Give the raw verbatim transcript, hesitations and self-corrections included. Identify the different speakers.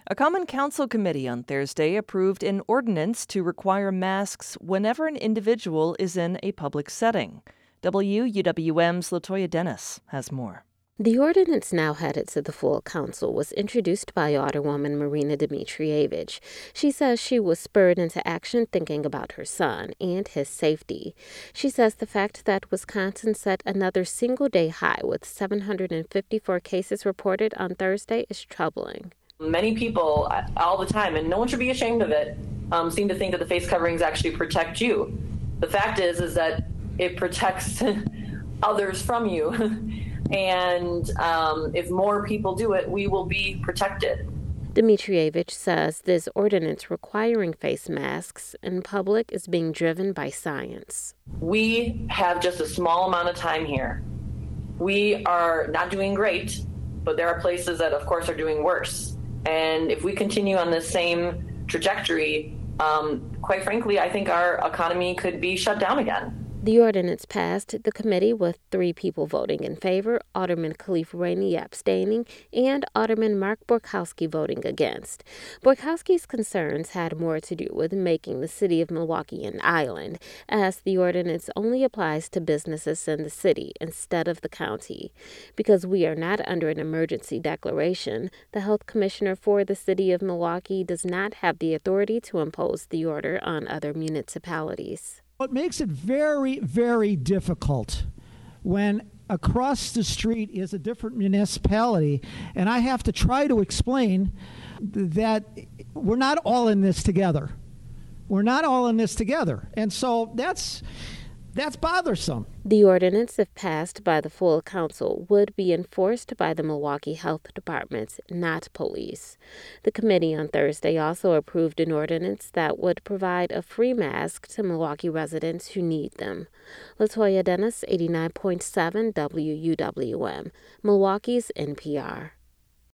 Speaker 1: A Common Council committee on Thursday approved an ordinance to require masks whenever an individual is in a public setting. W U W M's Latoya Dennis has more.
Speaker 2: The ordinance now headed to the full council was introduced by Alderwoman Marina Dmitrievich. She says she was spurred into action thinking about her son and his safety. She says the fact that Wisconsin set another single-day high with seven hundred fifty-four cases reported on Thursday is troubling.
Speaker 3: Many people all the time, and no one should be ashamed of it, um, seem to think that the face coverings actually protect you. The fact is, is that it protects others from you. And um, if more people do it, we will be protected.
Speaker 2: Dmitrievich says this ordinance requiring face masks in public is being driven by science.
Speaker 3: We have just a small amount of time here. We are not doing great, but there are places that, of course, are doing worse. And if we continue on this same trajectory, um, quite frankly, I think our economy could be shut down again.
Speaker 2: The ordinance passed the committee with three people voting in favor, Alderman Khalif Rainey abstaining, and Alderman Mark Borkowski voting against. Borkowski's concerns had more to do with making the city of Milwaukee an island, as the ordinance only applies to businesses in the city instead of the county. Because we are not under an emergency declaration, the health commissioner for the city of Milwaukee does not have the authority to impose the order on other municipalities.
Speaker 4: What makes it very, very difficult when across the street is a different municipality, and I have to try to explain that we're not all in this together. We're not all in this together. And so that's that's bothersome.
Speaker 2: The ordinance, if passed by the full council, would be enforced by the Milwaukee Health Department, not police. The committee on Thursday also approved an ordinance that would provide a free mask to Milwaukee residents who need them. Latoya Dennis, eighty-nine point seven W U W M, Milwaukee's N P R.